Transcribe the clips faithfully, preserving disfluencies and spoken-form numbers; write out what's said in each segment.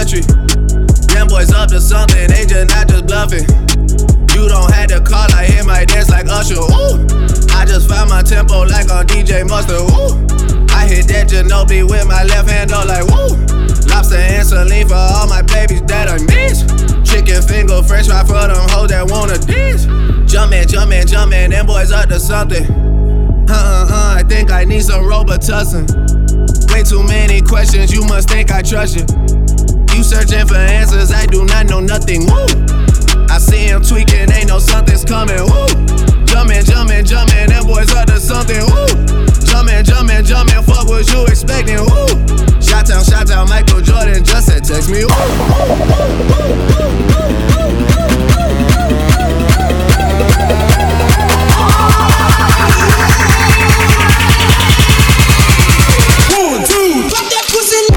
country. Them boys up to something, they just not just bluffing. You don't have to call, I hit my dance like Usher, ooh. I just found my tempo like on D J Mustard, ooh. I hit that Ginobili with my left hand, though, like woo. Lobster and saline for all my babies that I miss. Chicken finger, fresh fry for them hoes that wanna dance. Jumpin', jumpin', jumpin', them boys up to something. Uh-uh-uh, I think I need some Robitussin. Way too many questions, you must think I trust you. You searching for answers, I do not know nothing, woo. I see him tweaking, ain't no something's coming, woo. Jumpin', jumpin', jumpin', them boys up to something, woo. Jumpin', jumpin', jumpin', fuck what you expecting, woo. Shout out, shout out, Michael Jordan just said text me, One, two, fuck that pussy.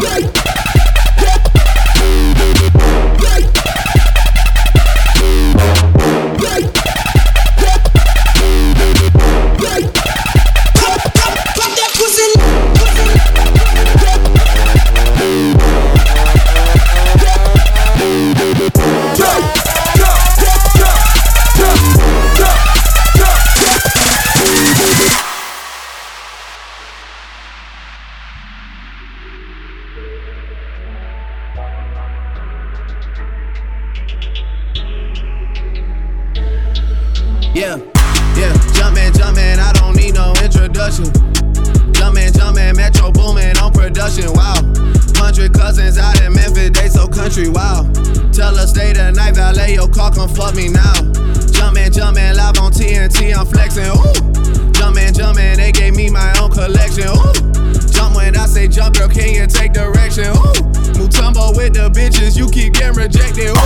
Yeah, yeah, jumpin', jumpin', I don't need no introduction. Jumpin', jumpin', Metro boomin' on production, wow. Hundred cousins out in Memphis, they so country, wow. Tell her stay the night, valet your car, come fuck me now. Jumpin', jumpin', live on T N T, I'm flexin', ooh. Jumpin', jumpin', they gave me my own collection, ooh. Jump when I say jump, girl, can you take direction, ooh. Mutombo with the bitches, you keep getting rejected, ooh.